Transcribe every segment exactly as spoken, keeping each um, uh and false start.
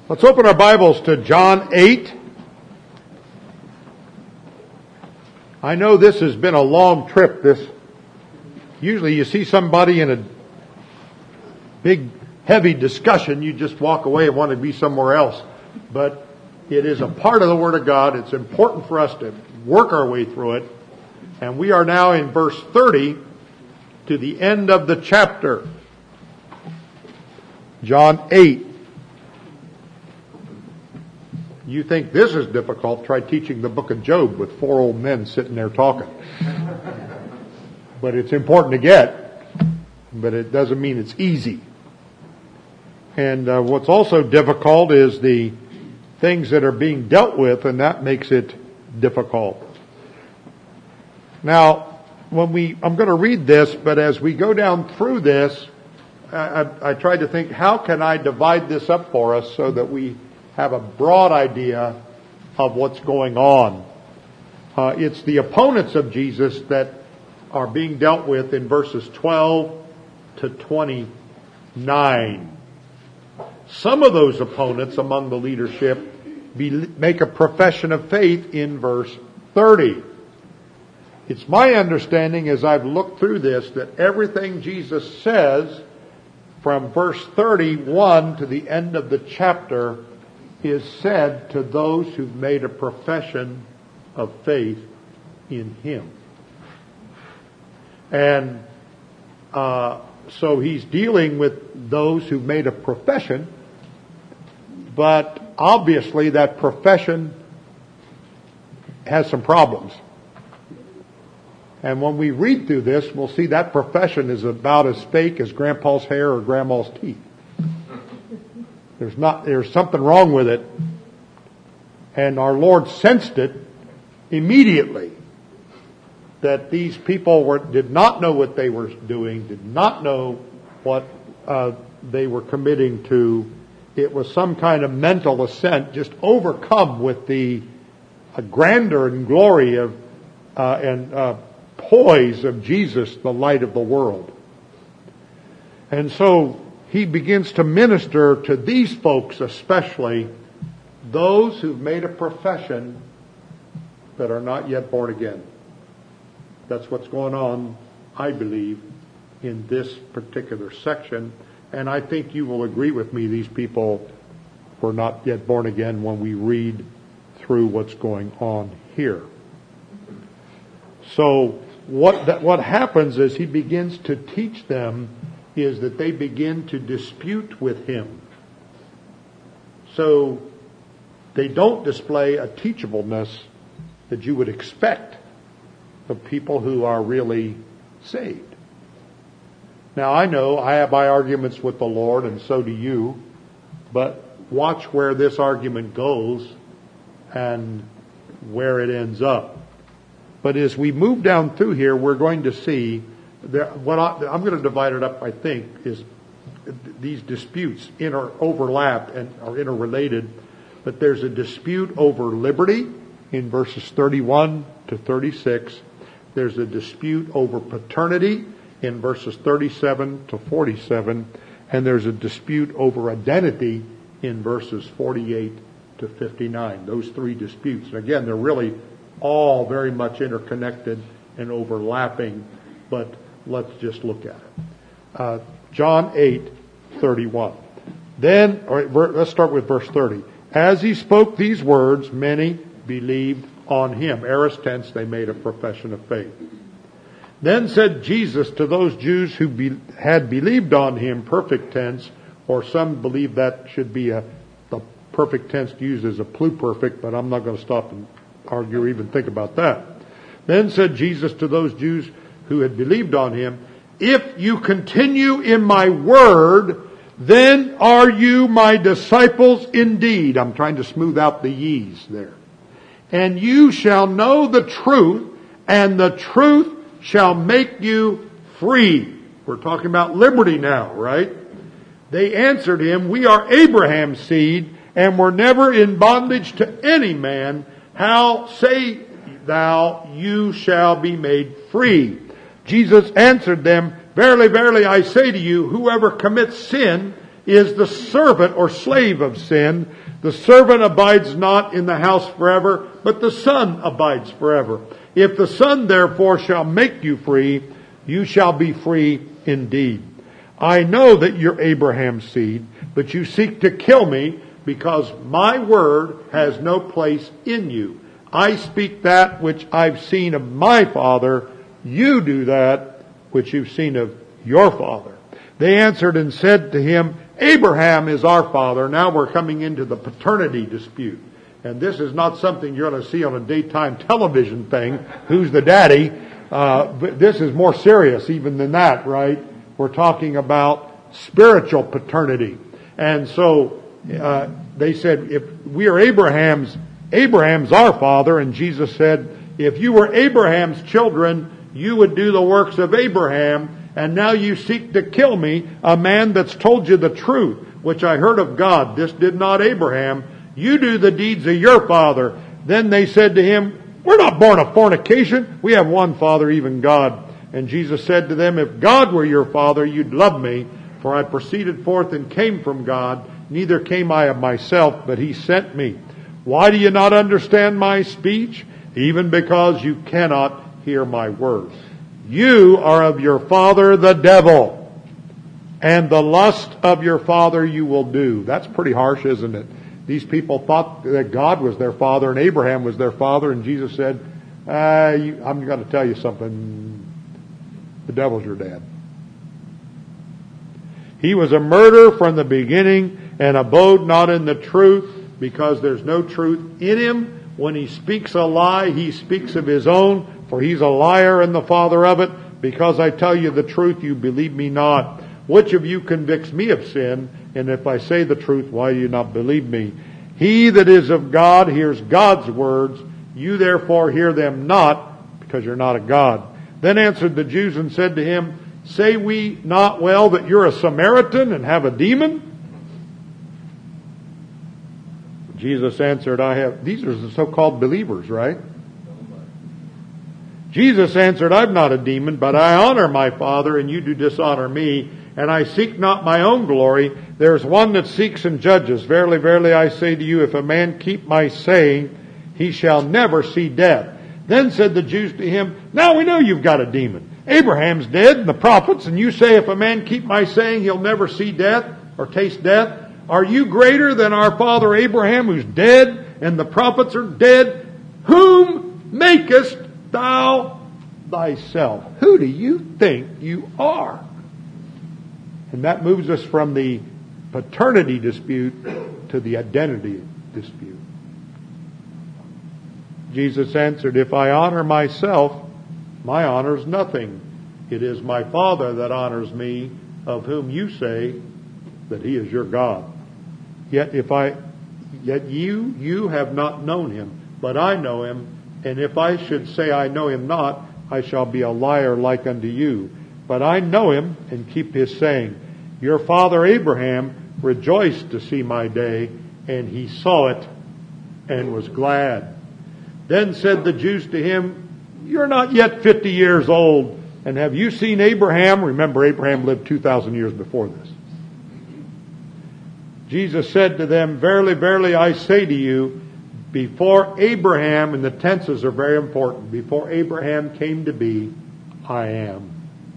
Let's open our Bibles to John eight. I know this has been a long trip. This usually you see somebody in a big, heavy discussion, you just walk away and want to be somewhere else. But it is a part of the Word of God. It's important for us to work our way through it. And we are now in verse thirty to the end of the chapter. John eight. You think this is difficult, try teaching the book of Job with four old men sitting there talking. But it's important to get, but it doesn't mean it's easy. And uh, what's also difficult is the things that are being dealt with, and that makes it difficult. Now, when we, I'm going to read this, but as we go down through this, I, I, I tried to think, how can I divide this up for us so that we have a broad idea of what's going on. Uh, it's the opponents of Jesus that are being dealt with in verses twelve to twenty-nine. Some of those opponents among the leadership be, make a profession of faith in verse thirty. It's my understanding as I've looked through this that everything Jesus says from verse thirty-one to the end of the chapter is said to those who've made a profession of faith in Him. And uh, so He's dealing with those who've made a profession, but obviously that profession has some problems. And when we read through this, we'll see that profession is about as fake as Grandpa's hair or Grandma's teeth. There's not, there's something wrong with it. And our Lord sensed it immediately. That these people were, did not know what they were doing, did not know what uh, they were committing to. It was some kind of mental assent, just overcome with the uh, grandeur and glory of uh, and uh, poise of Jesus, the light of the world. And so He begins to minister to these folks, especially those who've made a profession that are not yet born again. That's what's going on, I believe, in this particular section. And I think you will agree with me, these people were not yet born again when we read through what's going on here. So what that, what happens is He begins to teach them is that they begin to dispute with Him. So they don't display a teachableness that you would expect of people who are really saved. Now I know I have my arguments with the Lord, and so do you, but watch where this argument goes and where it ends up. But as we move down through here, we're going to see There, what I, I'm going to divide it up, I think, is these disputes inter, overlap and are interrelated. But there's a dispute over liberty in verses thirty-one to thirty-six. There's a dispute over paternity in verses thirty-seven to forty-seven. And there's a dispute over identity in verses forty-eight to fifty-nine. Those three disputes. And again, they're really all very much interconnected and overlapping. But let's just look at it. Uh, John eight thirty-one. Then, all right, let's start with verse thirty. As He spoke these words, many believed on Him. Aorist tense, they made a profession of faith. Then said Jesus to those Jews who be, had believed on Him, perfect tense, or some believe that should be a the perfect tense used as a pluperfect, but I'm not going to stop and argue or even think about that. Then said Jesus to those Jews who had believed on Him, if you continue in my word, then are you my disciples indeed. I'm trying to smooth out the ye's there. And you shall know the truth, and the truth shall make you free. We're talking about liberty now, right? They answered Him, we are Abraham's seed, and were never in bondage to any man. How say thou, you shall be made free? Jesus answered them, verily, verily, I say to you, whoever commits sin is the servant or slave of sin. The servant abides not in the house forever, but the Son abides forever. If the Son therefore shall make you free, you shall be free indeed. I know that you're Abraham's seed, but you seek to kill me because my word has no place in you. I speak that which I've seen of my Father. You do that which you've seen of your father. They answered and said to him, Abraham is our father. Now we're coming into the paternity dispute. And this is not something you're going to see on a daytime television thing. Who's the daddy? Uh, but this is more serious even than that, right? We're talking about spiritual paternity. And so uh, they said, if we are Abraham's, Abraham's our father. And Jesus said, if you were Abraham's children, you would do the works of Abraham. And now you seek to kill me, a man that's told you the truth, which I heard of God. This did not Abraham. You do the deeds of your father. Then they said to him, we're not born of fornication. We have one Father, even God. And Jesus said to them, if God were your Father, you'd love me. For I proceeded forth and came from God. Neither came I of myself, but He sent me. Why do you not understand my speech? Even because you cannot hear my words. You are of your father the devil, and the lust of your father you will do. That's pretty harsh, isn't it? These people thought that God was their father and Abraham was their father, and Jesus said, uh, you, I'm going to tell you something. The devil's your dad. He was a murderer from the beginning and abode not in the truth, because there's no truth in him. When he speaks a lie, he speaks of his own, for he's a liar and the father of it. Because I tell you the truth, you believe me not. Which of you convicts me of sin? And if I say the truth, why do you not believe me? He that is of God hears God's words. You therefore hear them not, because you're not of God. Then answered the Jews and said to him, say we not well that you're a Samaritan and have a demon? Jesus answered, I have... These are the so-called believers, right? Jesus answered, I've not a demon, but I honor my Father, and you do dishonor me. And I seek not my own glory. There is one that seeks and judges. Verily, verily, I say to you, if a man keep my saying, he shall never see death. Then said the Jews to him, now we know you've got a demon. Abraham's dead, and the prophets, and you say, if a man keep my saying, he'll never see death or taste death. Are you greater than our father Abraham, who's dead, and the prophets are dead? Whom makest thou thyself? Who do you think you are? And that moves us from the paternity dispute to the identity dispute. Jesus answered, if I honor myself, my honor is nothing. It is my Father that honors me, of whom you say that He is your God. Yet if I, yet you, you have not known Him, but I know Him. And if I should say I know Him not, I shall be a liar like unto you. But I know Him and keep His saying. Your father Abraham rejoiced to see my day, and he saw it and was glad. Then said the Jews to him, you're not yet fifty years old, and have you seen Abraham? Remember, Abraham lived two thousand years before this. Jesus said to them, verily, verily, I say to you, before Abraham, and the tenses are very important, before Abraham came to be, I am.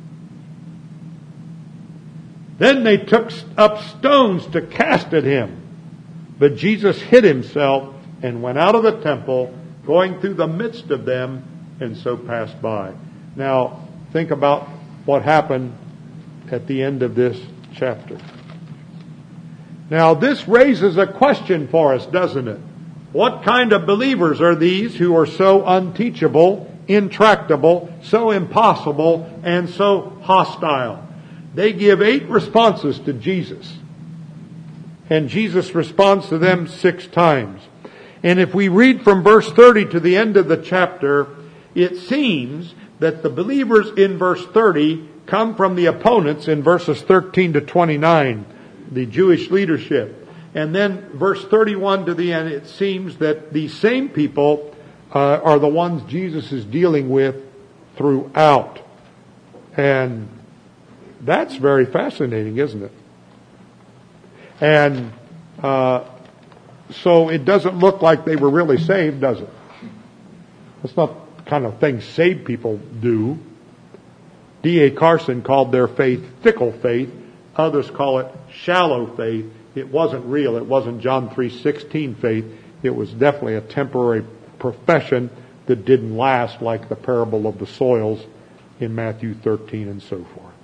Then they took up stones to cast at him. But Jesus hid himself and went out of the temple, going through the midst of them, and so passed by. Now, think about what happened at the end of this chapter. Now, this raises a question for us, doesn't it? What kind of believers are these who are so unteachable, intractable, so impossible, and so hostile? They give eight responses to Jesus. And Jesus responds to them six times. And if we read from verse thirty to the end of the chapter, it seems that the believers in verse thirty come from the opponents in verses thirteen to twenty-nine, the Jewish leadership. And then verse thirty-one to the end, it seems that these same people uh, are the ones Jesus is dealing with throughout. And that's very fascinating, isn't it? And uh, so it doesn't look like they were really saved, does it? That's not the kind of thing saved people do. D A Carson called their faith fickle faith. Others call it shallow faith. It wasn't real. It wasn't John three sixteen faith. It was definitely a temporary profession that didn't last, like the parable of the soils in Matthew thirteen and so forth.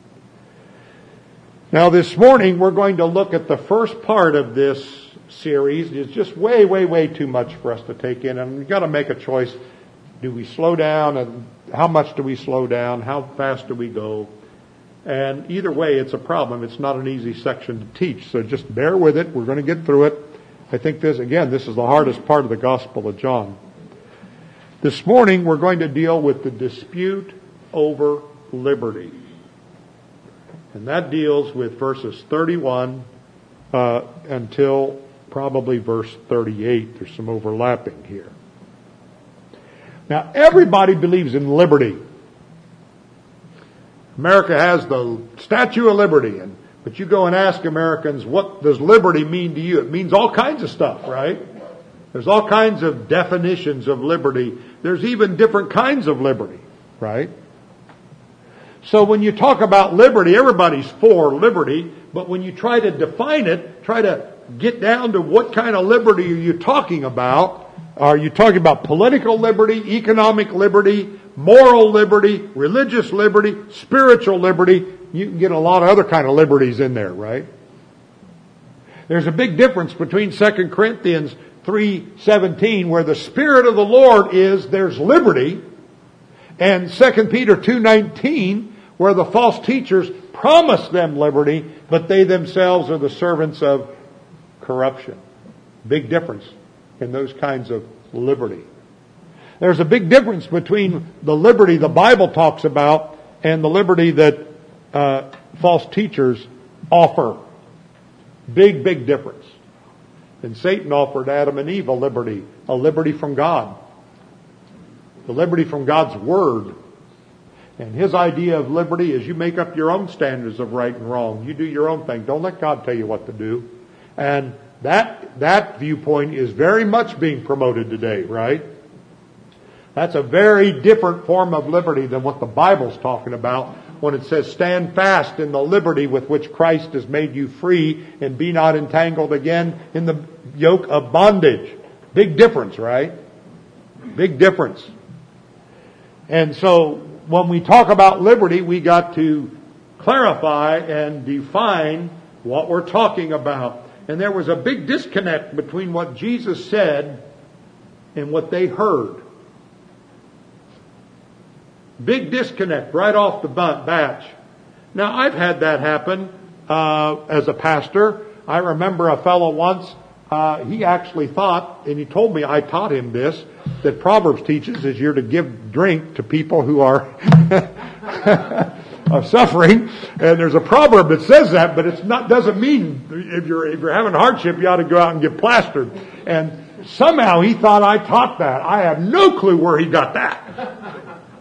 Now this morning we're going to look at the first part of this series. It's just way, way, way too much for us to take in, and we've got to make a choice. Do we slow down, and how much do we slow down? How fast do we go? And either way, it's a problem. It's not an easy section to teach, so just bear with it. We're going to get through it. I think this, again, this is the hardest part of the Gospel of John. This morning, we're going to deal with the dispute over liberty. And that deals with verses thirty-one uh, until probably verse thirty-eight. There's some overlapping here. Now, everybody believes in liberty. America has the Statue of Liberty, and but you go and ask Americans, what does liberty mean to you? It means all kinds of stuff, right? There's all kinds of definitions of liberty. There's even different kinds of liberty, right? So when you talk about liberty, everybody's for liberty, but when you try to define it, try to get down to what kind of liberty are you talking about? Are you talking about political liberty, economic liberty, moral liberty, religious liberty, spiritual liberty? You can get a lot of other kind of liberties in there, right? There's a big difference between Second Corinthians three seventeen, where the Spirit of the Lord is, there's liberty, and Second Peter two nineteen, where the false teachers promise them liberty, but they themselves are the servants of corruption. Big difference in those kinds of liberty. There's a big difference between the liberty the Bible talks about and the liberty that uh, false teachers offer. Big, big difference. And Satan offered Adam and Eve a liberty, a liberty from God. The liberty from God's Word. And his idea of liberty is you make up your own standards of right and wrong. You do your own thing. Don't let God tell you what to do. And that that viewpoint is very much being promoted today, right? That's a very different form of liberty than what the Bible's talking about when it says, stand fast in the liberty with which Christ has made you free, and be not entangled again in the yoke of bondage. Big difference, right? Big difference. And so when we talk about liberty, we got to clarify and define what we're talking about. And there was a big disconnect between what Jesus said and what they heard. Big disconnect right off the batch. Now, I've had that happen uh, as a pastor. I remember a fellow once, uh, he actually thought, and he told me, I taught him this, that Proverbs teaches is you're to give drink to people who are of suffering. And there's a proverb that says that, but it's not, doesn't mean if you're, if you're having hardship, you ought to go out and get plastered. And somehow he thought I taught that. I have no clue where he got that.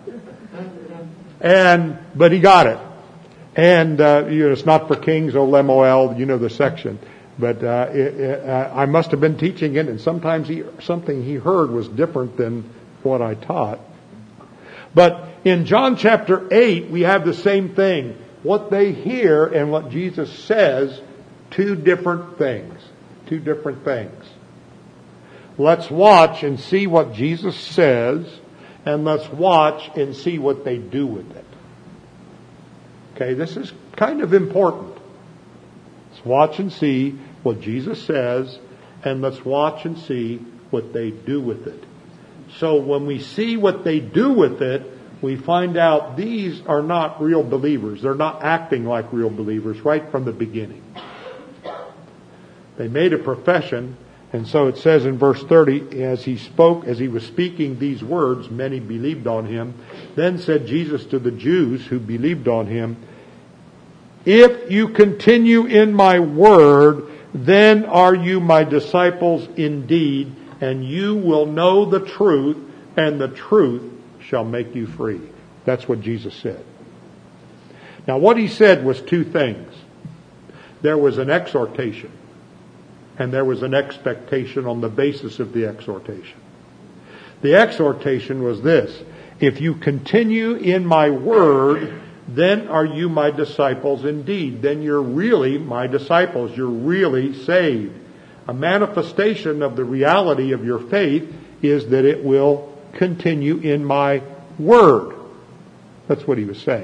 And, but he got it. And, uh, you know, it's not for kings, O Lemuel, you know the section. But, uh, it, it, uh, I must have been teaching it, and sometimes he, something he heard was different than what I taught. But in John chapter eight, we have the same thing. What they hear and what Jesus says, two different things. Two different things. Let's watch and see what Jesus says, and let's watch and see what they do with it. Okay, this is kind of important. Let's watch and see what Jesus says, and let's watch and see what they do with it. So when we see what they do with it, we find out these are not real believers. They're not acting like real believers right from the beginning. They made a profession, and so it says in verse thirty, as he spoke, as he was speaking these words, many believed on him. Then said Jesus to the Jews who believed on him, if you continue in my word, then are you my disciples indeed, and you will know the truth, and the truth shall make you free. That's what Jesus said. Now what he said was two things. there was an exhortation. And there was an expectation on the basis of the exhortation. The exhortation was this: if you continue in my word, then are you my disciples indeed. Then you're really my disciples. You're really saved. A manifestation of the reality of your faith is that it will continue in my word. That's what he was saying.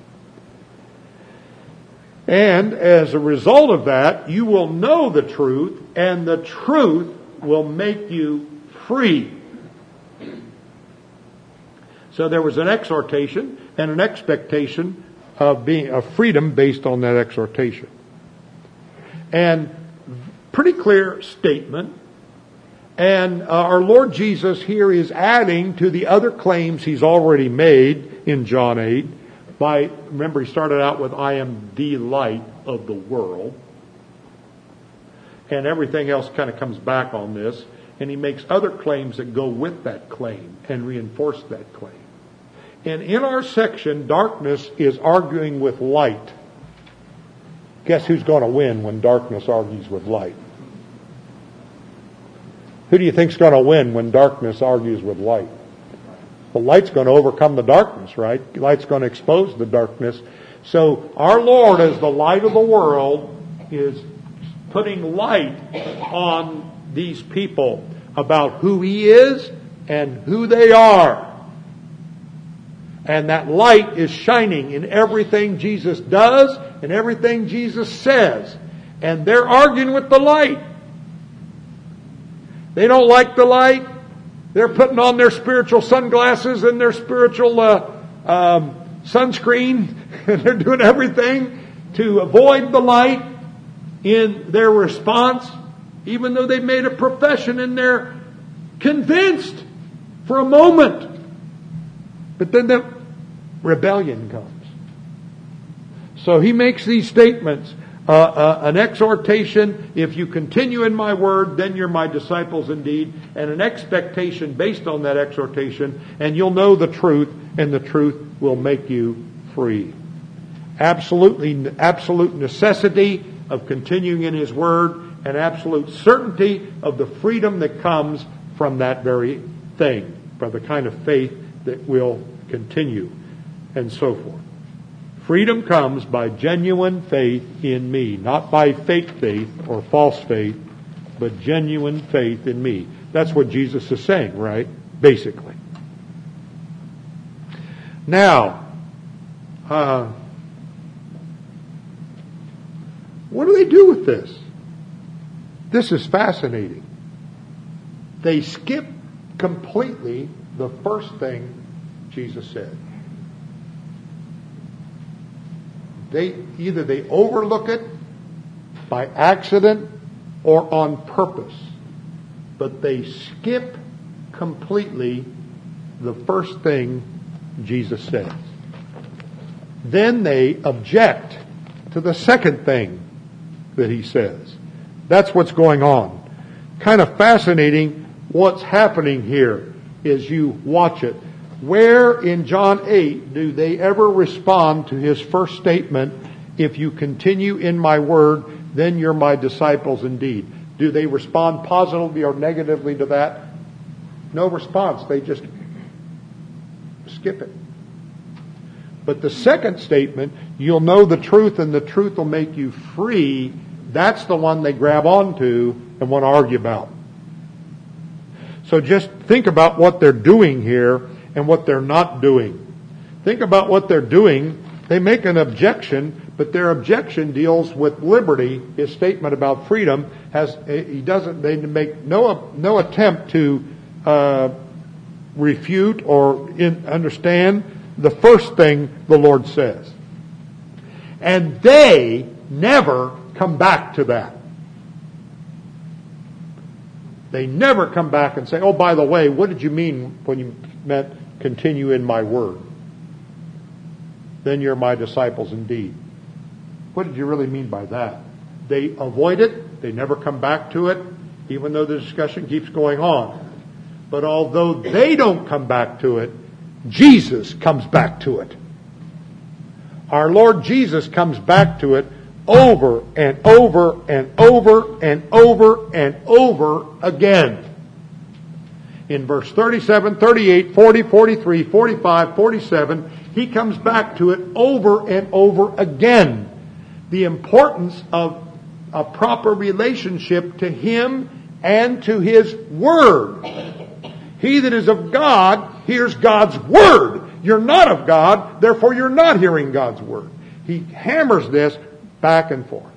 And as a result of that, you will know the truth, and the truth will make you free. So there was an exhortation and an expectation of being of freedom based on that exhortation. And pretty clear statement. And uh, our Lord Jesus here is adding to the other claims he's already made in John eight. By, remember, he started out with, I am the light of the world. And everything else kind of comes back on this. And he makes other claims that go with that claim and reinforce that claim. And in our section, darkness is arguing with light. Guess who's going to win when darkness argues with light? Who do you think's going to win when darkness argues with light? The light's going to overcome the darkness, right? The light's going to expose the darkness. So our Lord, as the light of the world, is putting light on these people about who He is and who they are. And that light is shining in everything Jesus does and everything Jesus says. And they're arguing with the light. They don't like the light. They're putting on their spiritual sunglasses and their spiritual uh, um, sunscreen. And they're doing everything to avoid the light in their response, even though they made a profession and they're convinced for a moment. But then the rebellion comes. So he makes these statements. Uh, uh, an exhortation, if you continue in my word, then you're my disciples indeed. And an expectation based on that exhortation. And you'll know the truth, and the truth will make you free. Absolutely, absolute necessity of continuing in His word, and absolute certainty of the freedom that comes from that very thing, from the kind of faith that will continue, and so forth. Freedom comes by genuine faith in me, not by fake faith or false faith, but genuine faith in me. That's what Jesus is saying, right? Basically. Now, uh, what do they do with this? This is fascinating. They skip completely the first thing Jesus said. They either they overlook it by accident or on purpose, but they skip completely the first thing Jesus says. Then they object to the second thing that He says. That's what's going on. Kind of fascinating what's happening here as you watch it. Where in John eight do they ever respond to His first statement, if you continue in my word, then you're my disciples indeed? Do they respond positively or negatively to that? No response. They just skip it. But the second statement, you'll know the truth and the truth will make you free, that's the one they grab onto and want to argue about. So just think about what they're doing here and what they're not doing. Think about what they're doing. They make an objection, but their objection deals with liberty. His statement about freedom has he doesn't. They make no no attempt to uh, refute or in, understand the first thing the Lord says, and they never come back to that. They never come back and say, "Oh, by the way, what did you mean when you meant continue in my word? Then you're my disciples indeed." What did you really mean by that? They avoid it. They never come back to it, even though the discussion keeps going on. But although they don't come back to it, Jesus comes back to it. Our Lord Jesus comes back to it over and over and over and over and over again. In verse thirty-seven, thirty-eight, forty, forty-three, forty-five, forty-seven, he comes back to it over and over again. The importance of a proper relationship to Him and to His Word. He that is of God hears God's Word. You're not of God, therefore you're not hearing God's Word. He hammers this back and forth.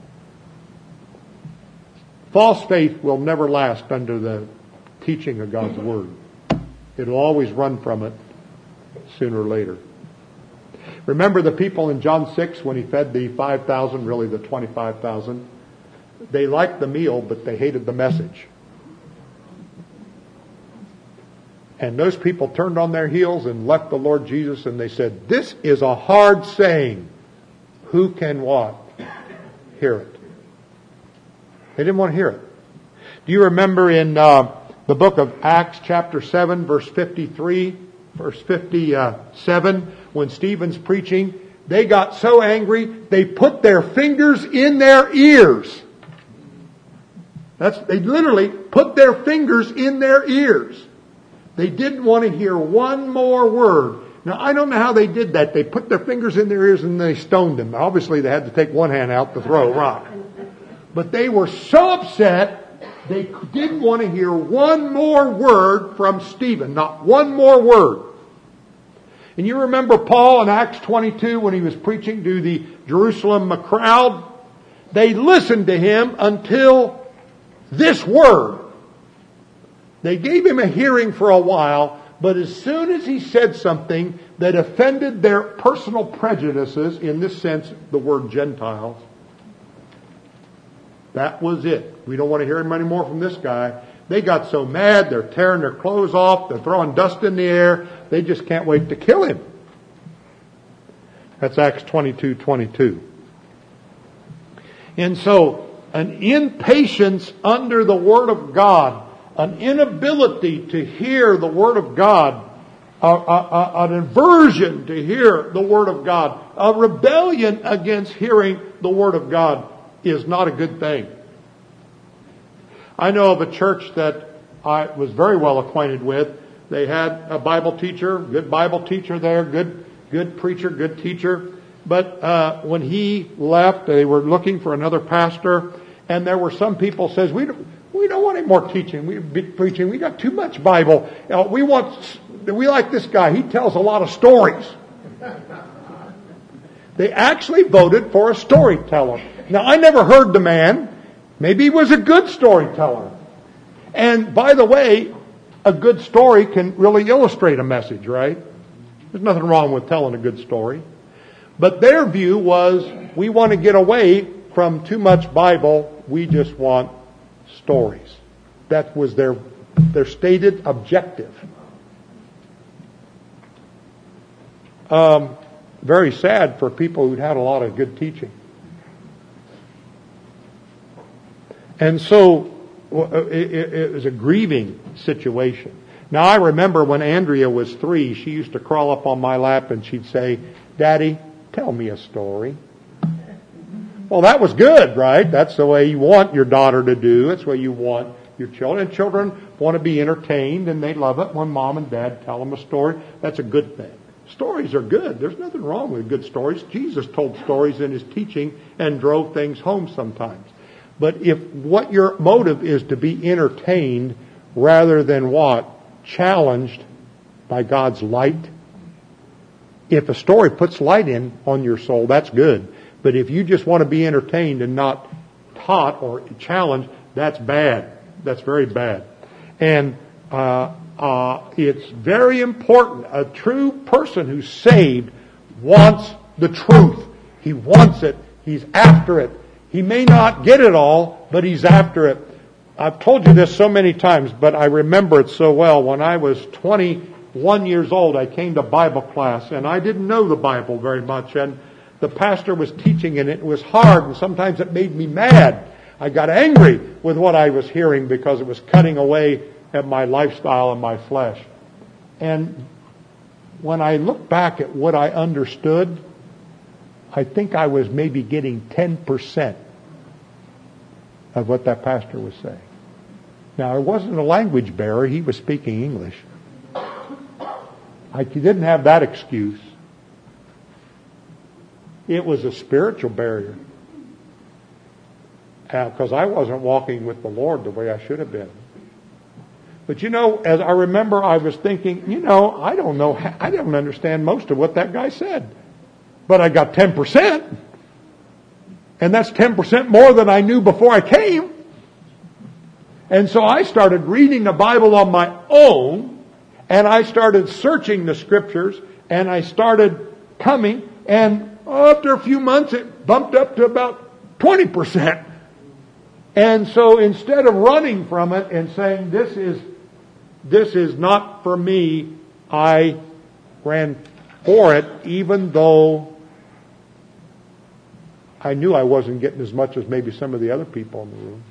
False faith will never last under the teaching of God's Word. It'll always run from it sooner or later. Remember the people in John six when He fed the five thousand, really the twenty-five thousand? They liked the meal, but they hated the message. And those people turned on their heels and left the Lord Jesus, and they said, "This is a hard saying. Who can what? Hear it." They didn't want to hear it. Do you remember in uh, the book of Acts chapter seven, verse fifty-three, verse fifty-seven, when Stephen's preaching, they got so angry, they put their fingers in their ears. That's, they literally put their fingers in their ears. They didn't want to hear one more word. Now, I don't know how they did that. They put their fingers in their ears and they stoned him. Obviously, they had to take one hand out to throw a rock. But they were so upset, they didn't want to hear one more word from Stephen. Not one more word. And you remember Paul in Acts twenty-two when he was preaching to the Jerusalem crowd? They listened to him until this word. They gave him a hearing for a while, but as soon as he said something that offended their personal prejudices, in this sense, the word Gentiles, that was it. We don't want to hear him anymore from this guy. They got so mad, they're tearing their clothes off, they're throwing dust in the air, they just can't wait to kill him. That's Acts twenty-two twenty-two. And so, an impatience under the Word of God, an inability to hear the Word of God, a, a, a, an aversion to hear the Word of God, a rebellion against hearing the Word of God is not a good thing. I know of a church that I was very well acquainted with. They had a Bible teacher, good Bible teacher there, good good preacher, good teacher. But uh, when he left, they were looking for another pastor, and there were some people says, we don't, we don't want any more teaching, we preaching. We got too much Bible. You know, we want, we like this guy. He tells a lot of stories. They actually voted for a storyteller. Now, I never heard the man. Maybe he was a good storyteller. And by the way, a good story can really illustrate a message, right? There's nothing wrong with telling a good story. But their view was, we want to get away from too much Bible. We just want stories. That was their, their stated objective. Um, very sad for people who'd had a lot of good teaching. And so it, it, it was a grieving situation. Now I remember when Andrea was three, she used to crawl up on my lap and she'd say, "Daddy, tell me a story." Well, that was good, right? That's the way you want your daughter to do. That's the way you want your children. And children want to be entertained, and they love it when mom and dad tell them a story. That's a good thing. Stories are good. There's nothing wrong with good stories. Jesus told stories in His teaching and drove things home sometimes. But if what your motive is to be entertained rather than what? Challenged by God's light. If a story puts light in on your soul, that's good. But if you just want to be entertained and not taught or challenged, that's bad. That's very bad. And uh, uh, it's very important. A true person who's saved wants the truth. He wants it. He's after it. He may not get it all, but he's after it. I've told you this so many times, but I remember it so well. When I was twenty-one years old, I came to Bible class, and I didn't know the Bible very much, and the pastor was teaching, and it was hard, and sometimes it made me mad. I got angry with what I was hearing because it was cutting away at my lifestyle and my flesh. And when I look back at what I understood, I think I was maybe getting ten percent of what that pastor was saying. Now, it wasn't a language barrier. He was speaking English. I didn't have that excuse. It was a spiritual barrier. Because uh, I wasn't walking with the Lord the way I should have been. But you know, as I remember, I was thinking, you know, I don't know, I don't understand most of what that guy said. But I got ten percent. And that's ten percent more than I knew before I came. And so I started reading the Bible on my own, and I started searching the Scriptures, and I started coming, and after a few months it bumped up to about twenty percent. And so instead of running from it and saying, this is, this is not for me, I ran for it, even though I knew I wasn't getting as much as maybe some of the other people in the room.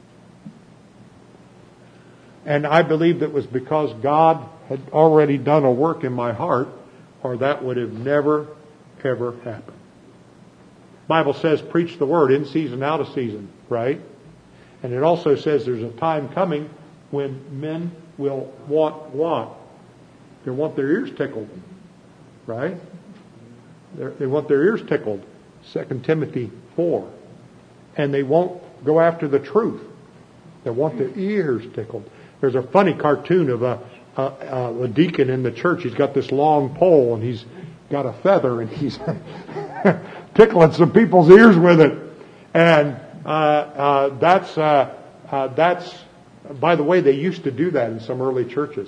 And I believed it was because God had already done a work in my heart, or that would have never, ever happened. The Bible says, preach the word in season, out of season, right? And it also says there's a time coming when men will want what? They want their ears tickled, right? They're, they want their ears tickled. Second Timothy four. And they won't go after the truth. They want their ears tickled. There's a funny cartoon of a, a, a deacon in the church. He's got this long pole and he's got a feather and he's tickling some people's ears with it. And uh, uh, that's uh, uh, that's. By the way, they used to do that in some early churches.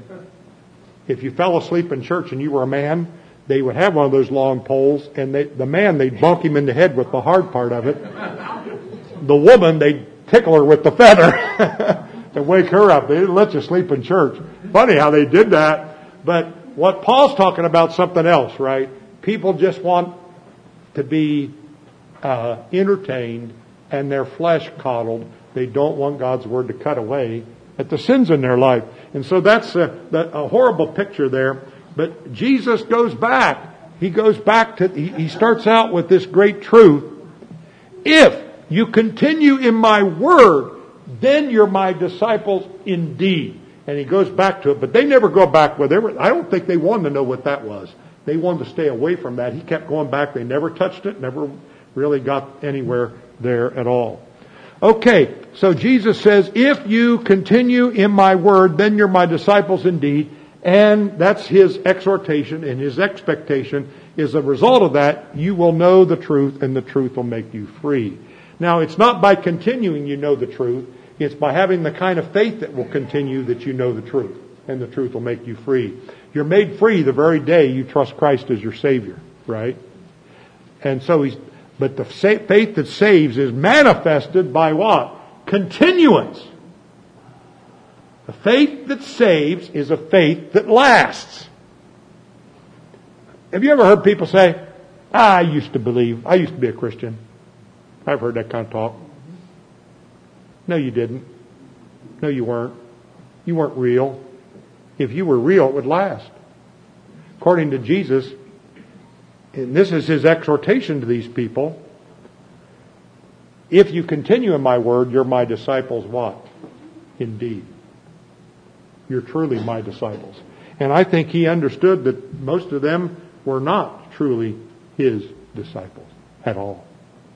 If you fell asleep in church and you were a man, they would have one of those long poles, and they, the man, they'd bonk him in the head with the hard part of it. The woman, they'd tickle her with the feather to wake her up. They didn't let you sleep in church. Funny how they did that. But what Paul's talking about, something else, right? People just want to be uh, entertained and their flesh coddled. They don't want God's word to cut away at the sins in their life. And so that's a, a horrible picture there. But Jesus goes back. He goes back to, he, he starts out with this great truth. If you continue in my word, then you're my disciples indeed. And he goes back to it. But they never go back with it. I don't think they wanted to know what that was. They wanted to stay away from that. He kept going back. They never touched it. Never really got anywhere there at all. Okay, so Jesus says, if you continue in my word, then you're my disciples indeed. And that's his exhortation, and his expectation is a result of that, you will know the truth, and the truth will make you free. Now, it's not by continuing you know the truth. It's by having the kind of faith that will continue that you know the truth, and the truth will make you free. You're made free the very day you trust Christ as your Savior, right? And so he's... But the faith that saves is manifested by what? Continuance. The faith that saves is a faith that lasts. Have you ever heard people say, ah, I used to believe, I used to be a Christian. I've heard that kind of talk. No, you didn't. No, you weren't. You weren't real. If you were real, it would last. According to Jesus, and this is his exhortation to these people, if you continue in my word, you're my disciples what? Indeed. You're truly my disciples. And I think he understood that most of them were not truly his disciples at all.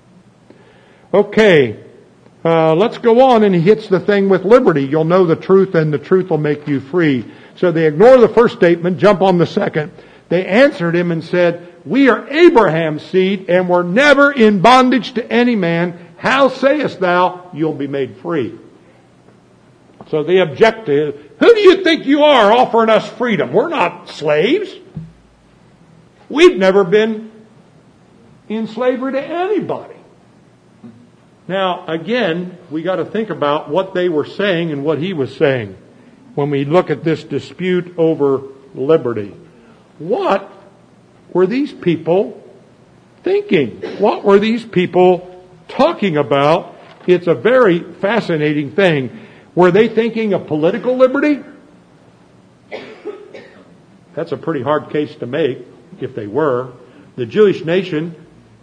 Okay, uh, let's go on, and he hits the thing with liberty. You'll know the truth, and the truth will make you free. So they ignore the first statement, jump on the second. They answered him and said, we are Abraham's seed, and were never in bondage to any man. How sayest thou, you'll be made free? So they object to him. Who do you think you are offering us freedom? We're not slaves. We've never been in slavery to anybody. Now, again, we got to think about what they were saying and what he was saying when we look at this dispute over liberty. What were these people thinking? What were these people talking about? It's a very fascinating thing. Were they thinking of political liberty? That's a pretty hard case to make, if they were. The Jewish nation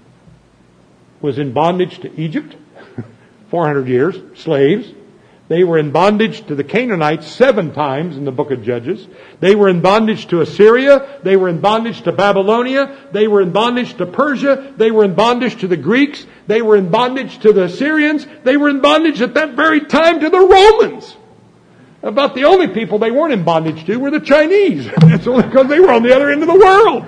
was in bondage to Egypt, four hundred years, slaves. They were in bondage to the Canaanites seven times in the book of Judges. They were in bondage to Assyria. They were in bondage to Babylonia. They were in bondage to Persia. They were in bondage to the Greeks. They were in bondage to the Assyrians. They were in bondage at that very time to the Romans. About the only people they weren't in bondage to were the Chinese. It's only because they were on the other end of the world.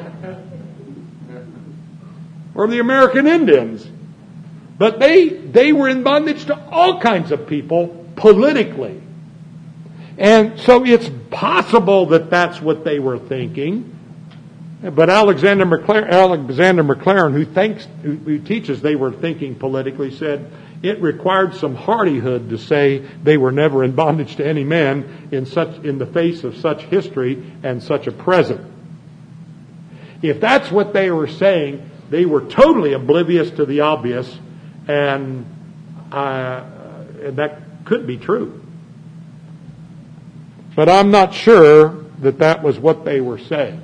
Or the American Indians. But they, they were in bondage to all kinds of people politically. And so it's possible that that's what they were thinking. But Alexander Maclaren, Alexander Maclaren who, thinks, who, who teaches they were thinking politically, said it required some hardihood to say they were never in bondage to any man in such in the face of such history and such a present. If that's what they were saying, they were totally oblivious to the obvious, and, uh, and that could be true. But I'm not sure that that was what they were saying.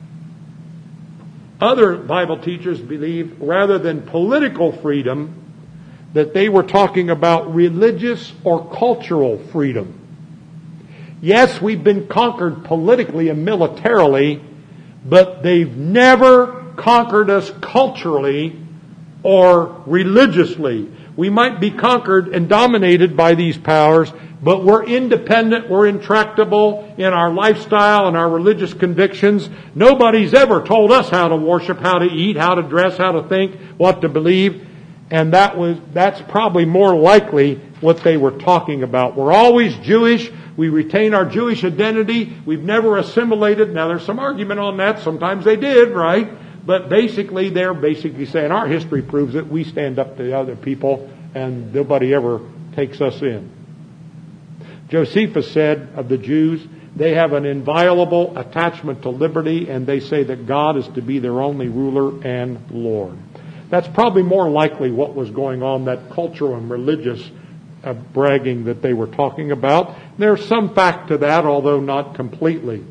Other Bible teachers believe, rather than political freedom, that they were talking about religious or cultural freedom. Yes, we've been conquered politically and militarily, but they've never conquered us culturally or religiously. We might be conquered and dominated by these powers, but we're independent, we're intractable in our lifestyle and our religious convictions. Nobody's ever told us how to worship, how to eat, how to dress, how to think, what to believe. And that was that's probably more likely what they were talking about. We're always Jewish. We retain our Jewish identity. We've never assimilated. Now, there's some argument on that. Sometimes they did, right? But basically, they're basically saying our history proves it. We stand up to other people, and nobody ever takes us in. Josephus said of the Jews, they have an inviolable attachment to liberty, and they say that God is to be their only ruler and Lord. That's probably more likely what was going on, that cultural and religious uh, bragging that they were talking about. There's some fact to that, although not completely.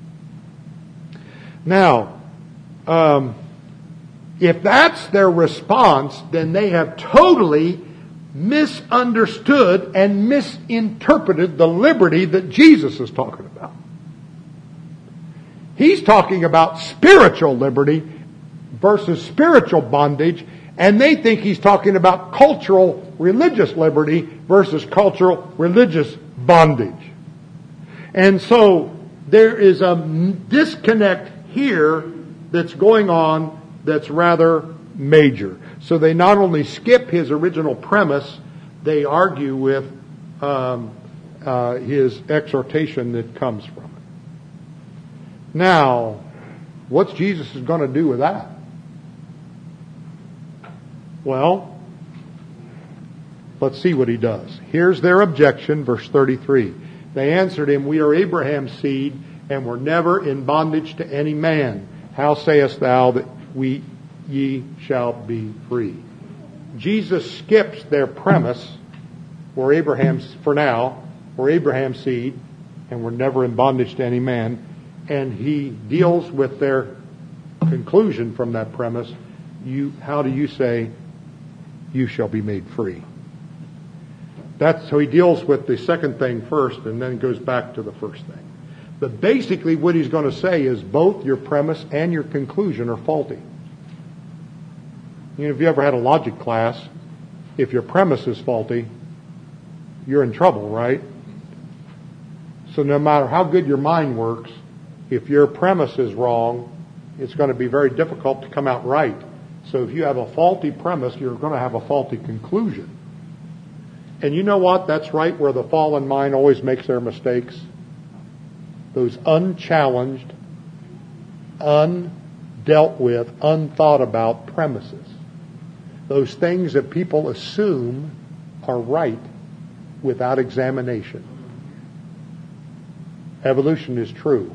Now, um, if that's their response, then they have totally misunderstood and misinterpreted the liberty that Jesus is talking about. He's talking about spiritual liberty versus spiritual bondage, and they think he's talking about cultural religious liberty versus cultural religious bondage. And so there is a disconnect here that's going on that's rather major. So they not only skip his original premise, they argue with um, uh, his exhortation that comes from it. Now, what's Jesus is going to do with that? Well, let's see what he does. Here's their objection, verse thirty-three. They answered him, "We are Abraham's seed, and were never in bondage to any man. How sayest thou that we ye shall be free?" Jesus skips their premise, we're Abraham's, for now, we're Abraham's seed, and we're never in bondage to any man, and he deals with their conclusion from that premise. You, how do you say you shall be made free? That's so he deals with the second thing first, and then goes back to the first thing. But basically what he's going to say is both your premise and your conclusion are faulty. You know, if you ever had a logic class, if your premise is faulty, you're in trouble, right? So no matter how good your mind works, if your premise is wrong, it's going to be very difficult to come out right. So if you have a faulty premise, you're going to have a faulty conclusion. And you know what? That's right where the fallen mind always makes their mistakes. Those unchallenged, undealt with, unthought about premises. Those things that people assume are right without examination. Evolution is true.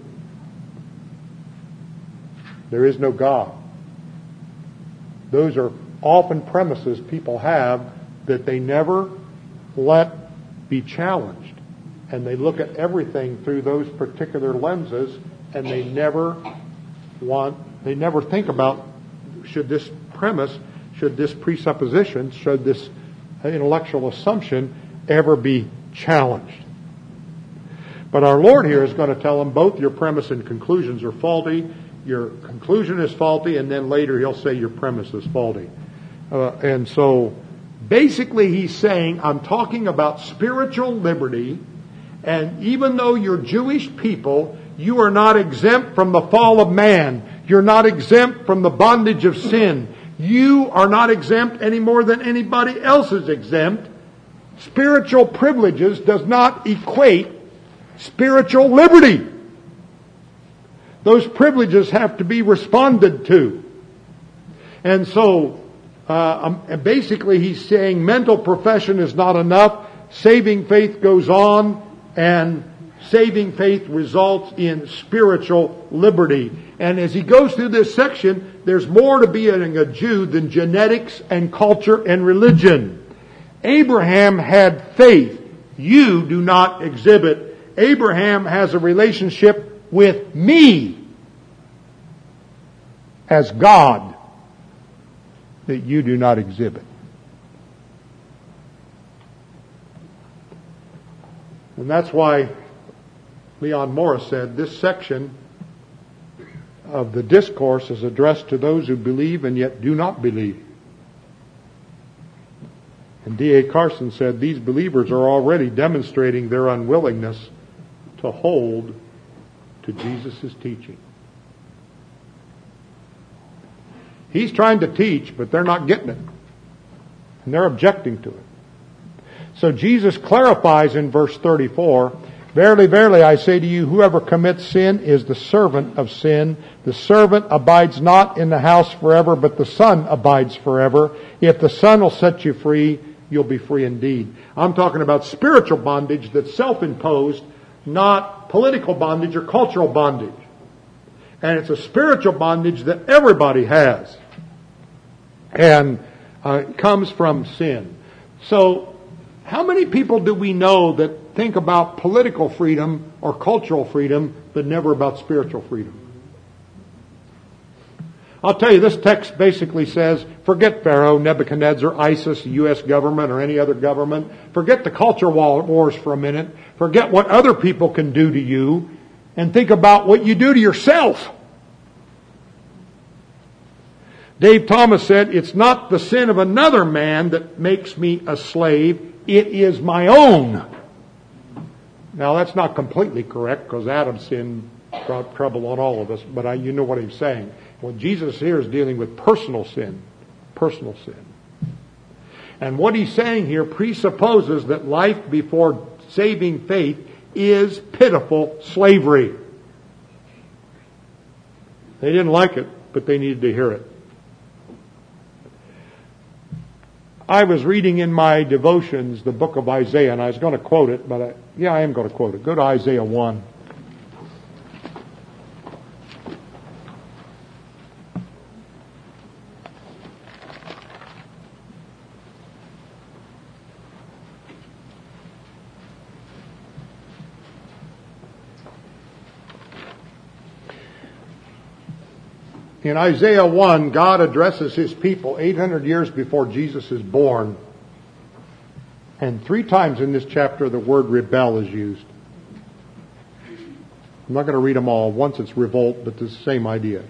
There is no God. Those are often premises people have that they never let be challenged. And they look at everything through those particular lenses, and they never want, they never think about, should this premise, should this presupposition, should this intellectual assumption ever be challenged. But our Lord here is going to tell them both your premise and conclusions are faulty. Your conclusion is faulty, and then later He'll say your premise is faulty. Uh, and so basically He's saying, I'm talking about spiritual liberty, and even though you're Jewish people, you are not exempt from the fall of man. You're not exempt from the bondage of sin. You are not exempt any more than anybody else is exempt. Spiritual privileges does not equate spiritual liberty. Those privileges have to be responded to. And so, uh, um, basically He's saying mental profession is not enough. Saving faith goes on, and saving faith results in spiritual liberty. And as he goes through this section, there's more to being a Jew than genetics and culture and religion. Abraham had faith. You do not exhibit. Abraham has a relationship with me as God that you do not exhibit. And that's why Leon Morris said this section of the discourse is addressed to those who believe and yet do not believe. And D A Carson said these believers are already demonstrating their unwillingness to hold to Jesus' teaching. He's trying to teach, but they're not getting it. And they're objecting to it. So Jesus clarifies in verse thirty-four, verily, verily, I say to you, whoever commits sin is the servant of sin. The servant abides not in the house forever, but the Son abides forever. If the Son will set you free, you'll be free indeed. I'm talking about spiritual bondage that's self-imposed, not political bondage or cultural bondage. And it's a spiritual bondage that everybody has. And uh, it comes from sin. So, how many people do we know that think about political freedom or cultural freedom, but never about spiritual freedom? I'll tell you, this text basically says, forget Pharaoh, Nebuchadnezzar, ISIS, the U S government, or any other government. Forget the culture wars for a minute. Forget what other people can do to you, and think about what you do to yourself. Dave Thomas said, it's not the sin of another man that makes me a slave. It is my own. Now, that's not completely correct, because Adam's sin brought trouble on all of us, but I, you know what he's saying. Well, Jesus here is dealing with personal sin. Personal sin. And what he's saying here presupposes that life before saving faith is pitiful slavery. They didn't like it, but they needed to hear it. I was reading in my devotions the book of Isaiah, and I was going to quote it, but I, yeah, I am going to quote it. Go to Isaiah one. In Isaiah one, God addresses His people eight hundred years before Jesus is born. And three times in this chapter the word rebel is used. I'm not going to read them all. Once it's revolt, but it's the same idea.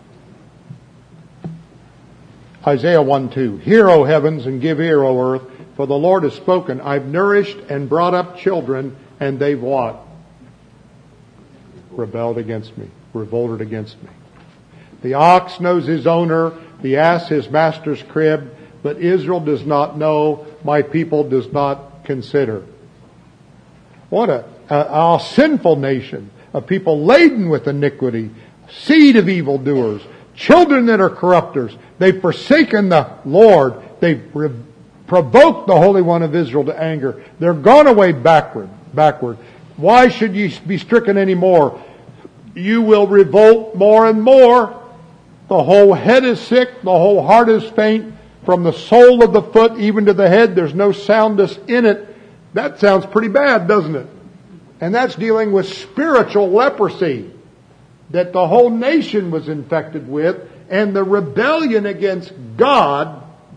Isaiah one two. Hear, O heavens, and give ear, O earth, for the Lord has spoken. I've nourished and brought up children, and they've what? Rebelled against me. Revolted against me. The ox knows his owner, the ass his master's crib, but Israel does not know, my people does not consider. What a, a, a sinful nation, a people laden with iniquity, seed of evildoers, children that are corrupters. They've forsaken the Lord. They've re- provoked the Holy One of Israel to anger. They're gone away backward, backward. Why should ye be stricken any more? You will revolt more and more. The whole head is sick, the whole heart is faint, from the sole of the foot even to the head, there's no soundness in it. That sounds pretty bad, doesn't it? And that's dealing with spiritual leprosy that the whole nation was infected with, and the rebellion against God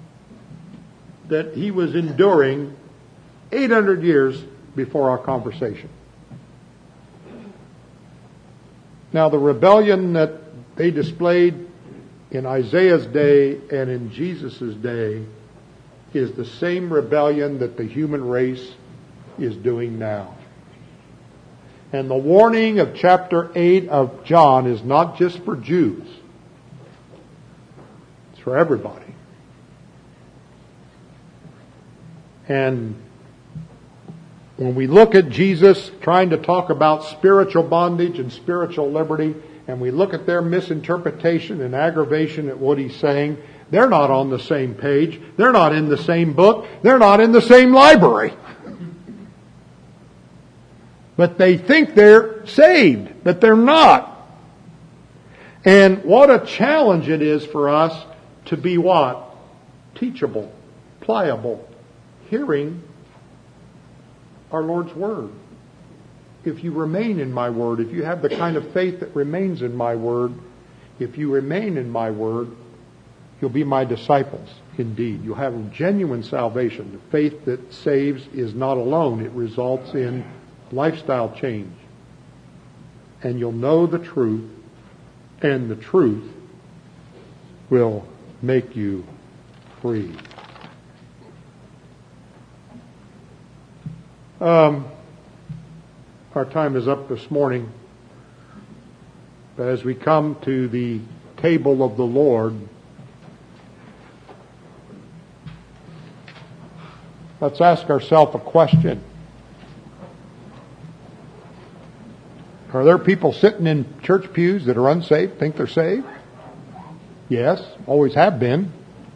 that he was enduring eight hundred years before our conversation. Now, the rebellion that they displayed in Isaiah's day and in Jesus' day is the same rebellion that the human race is doing now. And the warning of chapter eight of John is not just for Jews. It's for everybody. And when we look at Jesus trying to talk about spiritual bondage and spiritual liberty, and we look at their misinterpretation and aggravation at what he's saying, they're not on the same page. They're not in the same book. They're not in the same library. But they think they're saved, but they're not. And what a challenge it is for us to be what? Teachable, pliable, hearing our Lord's Word. If you remain in my Word, if you have the kind of faith that remains in my Word, if you remain in my Word, you'll be my disciples indeed. You'll have genuine salvation. The faith that saves is not alone. It results in lifestyle change. And you'll know the truth, and the truth will make you free. Um, our time is up this morning. But as we come to the table of the Lord, let's ask ourselves a question. Are there people sitting in church pews that are unsaved, think they're saved? Yes, always have been.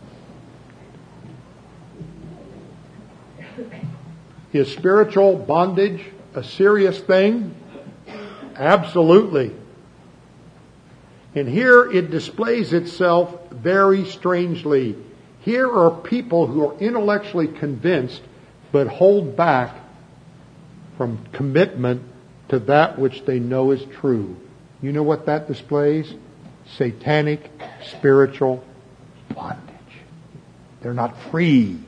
Is spiritual bondage a serious thing? Absolutely. And here it displays itself very strangely. Here are people who are intellectually convinced but hold back from commitment to that which they know is true. You know what that displays? Satanic spiritual bondage. They're not free.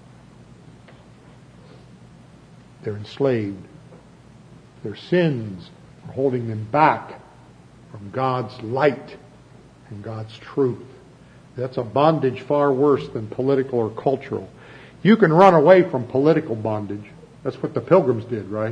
They're enslaved. Their sins are holding them back from God's light and God's truth. That's a bondage far worse than political or cultural. You can run away from political bondage. That's what the Pilgrims did, right?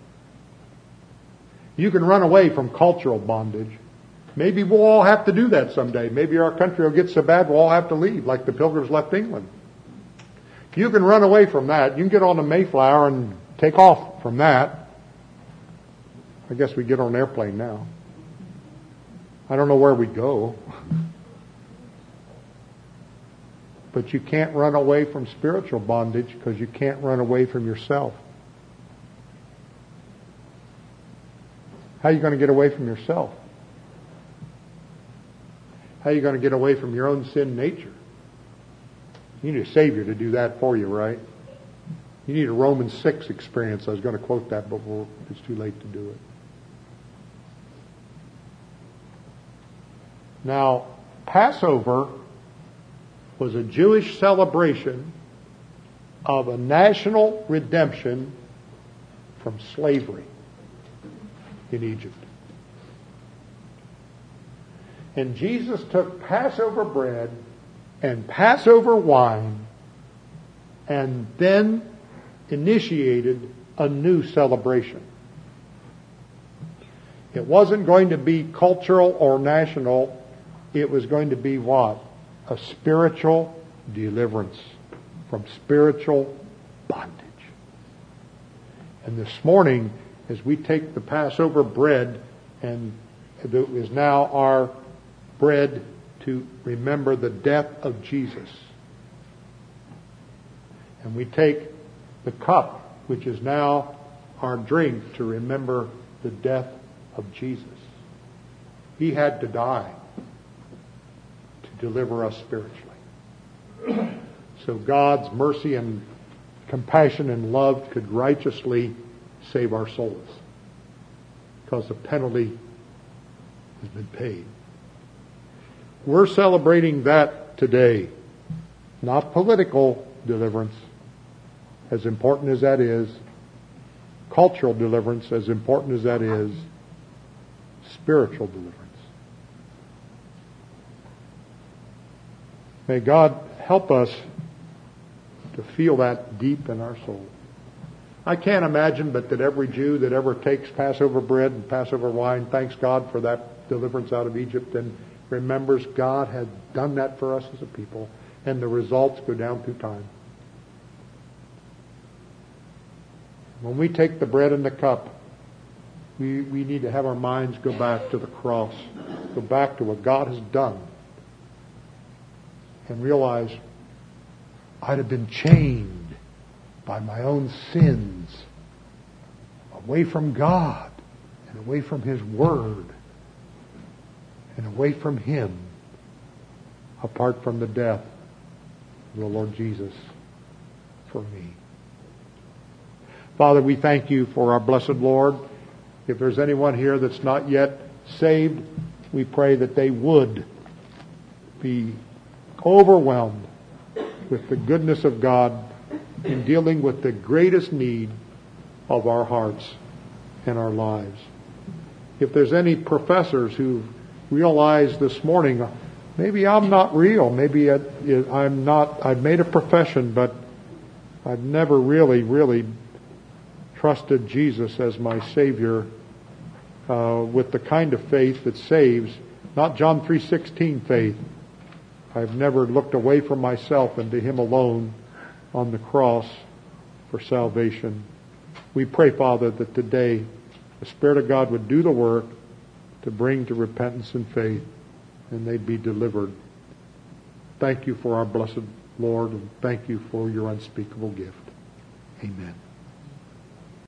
You can run away from cultural bondage. Maybe we'll all have to do that someday. Maybe our country will get so bad we'll all have to leave, like the Pilgrims left England. You can run away from that. You can get on the Mayflower and take off from that. I guess we get on an airplane now. I don't know where we go. But you can't run away from spiritual bondage because you can't run away from yourself. How are you going to get away from yourself? How are you going to get away from your own sin nature? You need a Savior to do that for you, right? You need a Romans six experience. I was going to quote that, but we'll, it's too late to do it. Now, Passover was a Jewish celebration of a national redemption from slavery in Egypt. And Jesus took Passover bread and Passover wine and then initiated a new celebration. It wasn't going to be cultural or national. It was going to be what? A spiritual deliverance from spiritual bondage. And this morning, as we take the Passover bread, and it is now our bread to remember the death of Jesus. And we take the cup, which is now our drink, to remember the death of Jesus. He had to die to deliver us spiritually. So God's mercy and compassion and love could righteously save our souls, because the penalty has been paid. We're celebrating that today. Not political deliverance, as important as that is, cultural deliverance, as important as that is, spiritual deliverance. May God help us to feel that deep in our soul. I can't imagine but that every Jew that ever takes Passover bread and Passover wine thanks God for that deliverance out of Egypt and remembers God had done that for us as a people, and the results go down through time. When we take the bread and the cup, we, we need to have our minds go back to the cross, go back to what God has done, and realize I'd have been chained by my own sins away from God and away from His Word and away from Him apart from the death of the Lord Jesus for me. Father, we thank You for our blessed Lord. If there's anyone here that's not yet saved, we pray that they would be overwhelmed with the goodness of God in dealing with the greatest need of our hearts and our lives. If there's any professors who realize this morning, maybe I'm not real, maybe I'm not, I've made a profession, but I've never really, really trusted Jesus as my Savior uh, with the kind of faith that saves, not John three sixteen faith. I've never looked away from myself and to Him alone on the cross for salvation. We pray, Father, that today the Spirit of God would do the work to bring to repentance and faith, and they'd be delivered. Thank You for our blessed Lord, and thank You for Your unspeakable gift. Amen.